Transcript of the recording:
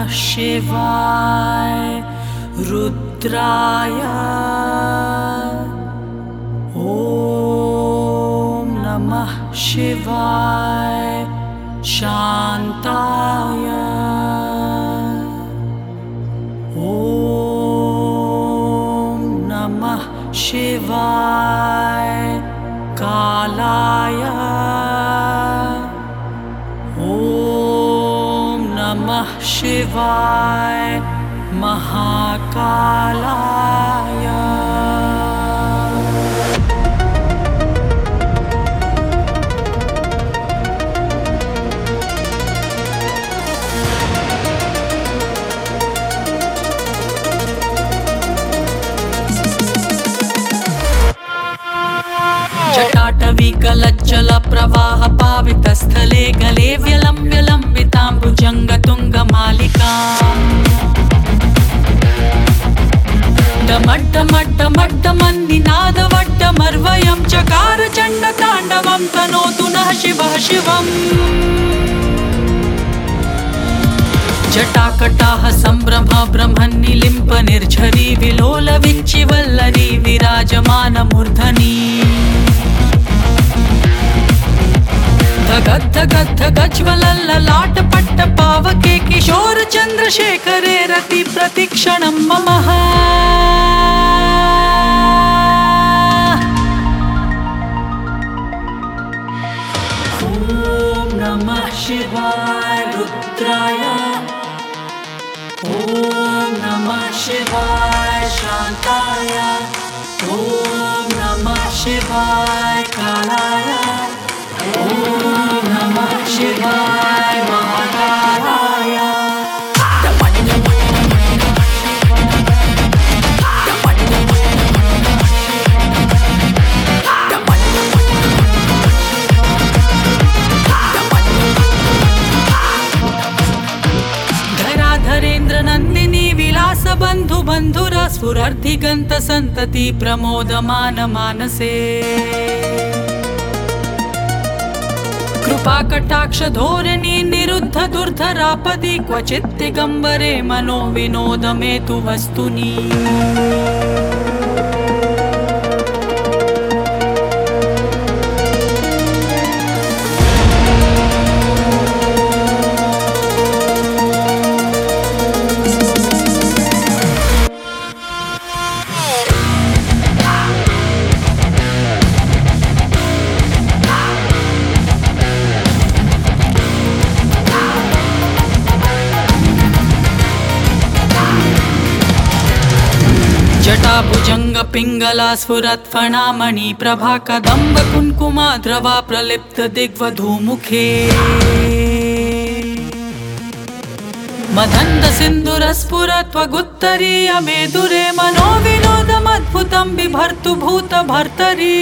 शिवाय रुद्राय ॐ नमः शिवाय शान्ताय ॐ नमः शिवाय कालाय ॐ नमः शिवाय महाकालाय। जटाटवीकलज्जल प्रवाह पावितस्थले गले व्यलम्ब्य लम्बिताम्बुजङ्गतुङ्गमालिकाम् डमड्डमड्डमड्डमन्निनादवड्डमर्वयं चकार चण्डताण्डवं तनोतु नः शिवः शिवम्। जटाकटाह सम्भ्रम ब्रह्मन्निलिम्प निर्झरी विलोल विच्चिवल्लरी विराजमानमूर्धनी धगद्धगद्धगज्ज्वलल्ललाट पट्ट पावके किशोर चन्द्रशेखरे रति प्रतिक्षणं ममः। ॐ नमः शिवाय रुद्राय ॐ नमः शिवाय शान्ताय ॐ नमः शिवाय कालाय ॐ नमः शिवाय महाकालाय। धराधरेन्द्र नन्दिनी विलास बन्धु बन्धुर स्फुरर्धिगन्त सन्तति प्रमोदमान मानसे कृपा कटाक्ष धोरणी निरुद्ध दुर्धरापदि क्वचित् दिगम्बरे मनो विनोदमेतु वस्तुनि। जटाभुजंग पिंगला स्फुरत् फणामणि प्रभा कदम्ब कुंकुमा द्रवा प्रलिप्त दिग्वधूमुखे मदन्द सिन्दूर स्फुरत् त्वगुत्तरीय मेदुरे मनो विनोदमद्भुतं बिभर्तु भूत भर्तरी।